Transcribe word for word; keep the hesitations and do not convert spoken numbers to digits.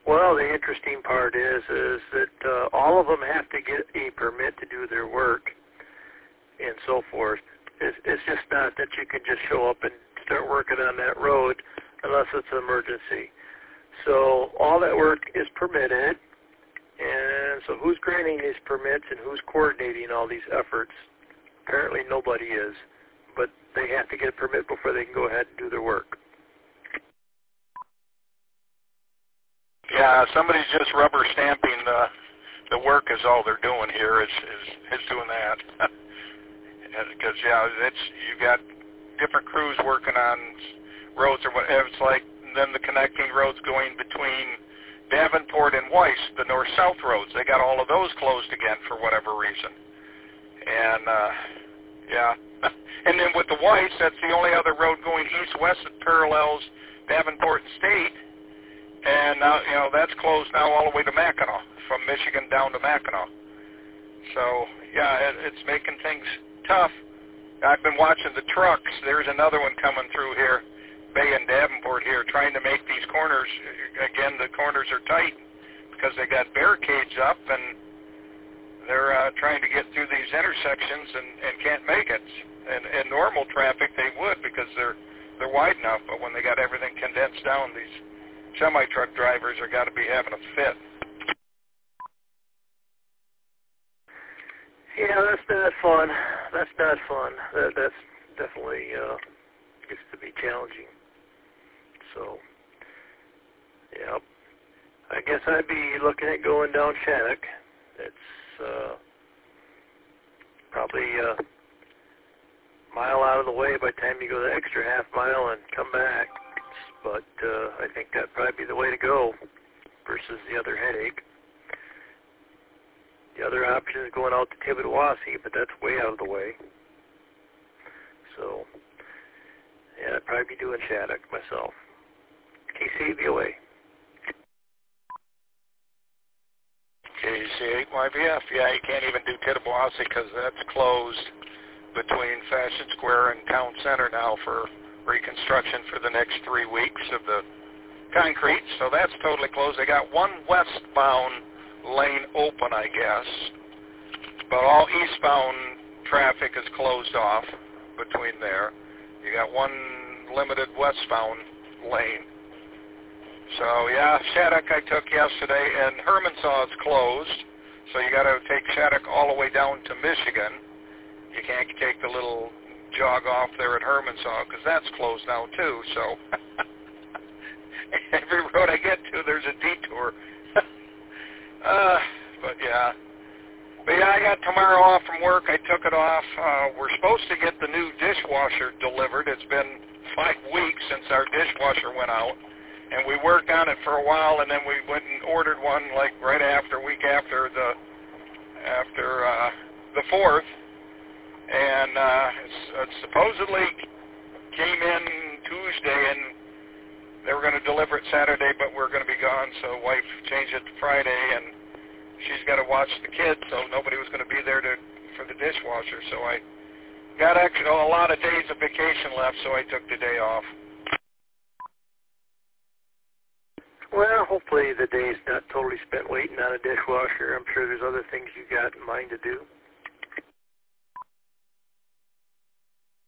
Well, the interesting part is is that uh, all of them have to get a permit to do their work and so forth. It's, it's just not that you can just show up and start working on that road unless it's an emergency. So all that work is permitted, and so who's granting these permits and who's coordinating all these efforts? Apparently nobody is, but they have to get a permit before they can go ahead and do their work. Yeah, somebody's just rubber stamping the the work is all they're doing here is is, is doing that. Because yeah, it's you got different crews working on roads or whatever. It's like then the connecting roads going between Davenport and Weiss, the north-south roads. They got all of those closed again for whatever reason. And uh, yeah, and then with the Weiss, that's the only other road going east-west that parallels Davenport and State. And now you know that's closed now all the way to Mackinac, from Michigan down to Mackinac. So yeah, it, it's making things tough. I've been watching the trucks. There's another one coming through here, Bay and Davenport here, trying to make these corners. Again, the corners are tight because they got barricades up, and they're uh, trying to get through these intersections and, and can't make it. And in normal traffic, they would because they're they're wide enough. But when they got everything condensed down, these semi-truck drivers are got to be having a fit. Yeah, that's not fun. That's not fun. That, that's definitely uh, gets to be challenging. So, yeah, I guess I'd be looking at going down Shattuck. It's uh, probably a mile out of the way by the time you go the extra half mile and come back. But uh, I think that'd probably be the way to go versus the other headache. The other option is going out to Tibbetawasi, but that's way out of the way. So, yeah, I'd probably be doing Shattuck myself. K C eight V O A. K C eight Y V F, yeah, you can't even do Tibbetawasi because that's closed between Fashion Square and Town Center now for reconstruction for the next three weeks of the concrete, so that's totally closed. They got one westbound lane open, I guess, but all eastbound traffic is closed off between there. You got one limited westbound lane. So yeah, Shattuck I took yesterday, and Hermansaw is closed, so you got to take Shattuck all the way down to Michigan. You can't take the little jog off there at Hermansaw because that's closed now too. So every road I get to, there's a detour. Uh, but yeah. But yeah, I got tomorrow off from work. I took it off. Uh, we're supposed to get the new dishwasher delivered. It's been five weeks since our dishwasher went out. And we worked on it for a while, and then we went and ordered one like right after, week after the, after, uh, the fourth. And, uh, it's, it supposedly came in Tuesday, and they were going to deliver it Saturday, but we're going to be gone, so wife changed it to Friday, and she's got to watch the kids, so nobody was going to be there to for the dishwasher. So I got actually a lot of days of vacation left, so I took the day off. Well, hopefully the day's not totally spent waiting on a dishwasher. I'm sure there's other things you got in mind to do.